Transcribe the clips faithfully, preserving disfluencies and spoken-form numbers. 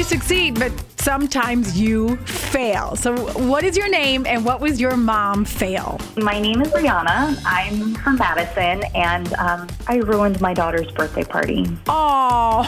succeed, but sometimes you fail. So what is your name and what was your mom fail? My name is Brianna. I'm from Madison, and um, I ruined my daughter's birthday party. Oh,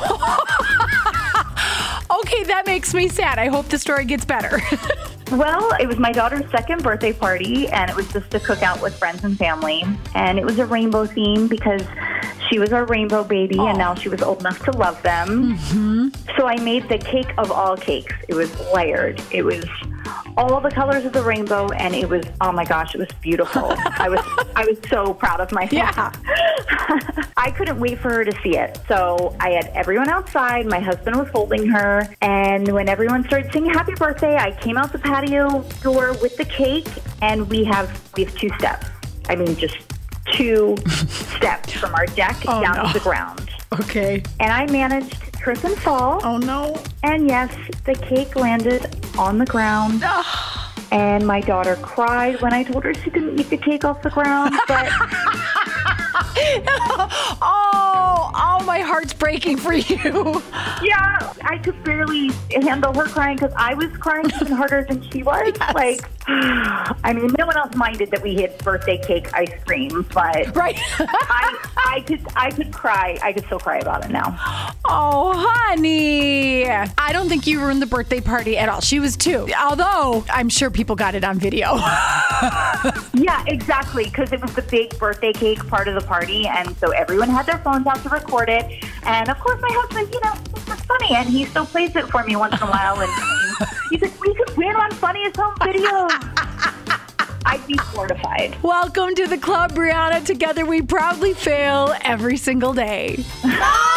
okay, that makes me sad. I hope the story gets better. Well, it was my daughter's second birthday party, and it was just a cookout with friends and family. And it was a rainbow theme because she was our rainbow baby, oh. and now she was old enough to love them. Mm-hmm. So I made the cake of all cakes. It was layered. It was all the colors of the rainbow, and it was, oh my gosh, it was beautiful. I was I was so proud of myself. Yeah. I couldn't wait for her to see it. So I had everyone outside. My husband was holding her, and when everyone started singing happy birthday, I came out the patio door with the cake, and we have we have two steps. I mean, just two steps from our deck oh, down no. to the ground. Okay. And I managed to trip and fall. Oh, no. And yes, the cake landed on the ground. And my daughter cried when I told her she couldn't eat the cake off the ground. But oh, oh, my heart's breaking for you. yeah, I could barely handle her crying because I was crying even harder than she was. Yes. Like, I mean, no one else minded that we had birthday cake ice cream, but right. I, I could, I could cry. I could still cry about it now. Oh, honey. I don't think you ruined the birthday party at all. She was two. Although I'm sure people got it on video. Yeah, exactly. Because it was the big birthday cake part of the party. And so everyone had their phones out to record it. And of course, my husband, you know, it's funny. And he still plays it for me once in a while. And he's like, we could win on Funniest Home Videos. I'd be mortified. Welcome to the club, Brianna. Together we proudly fail every single day.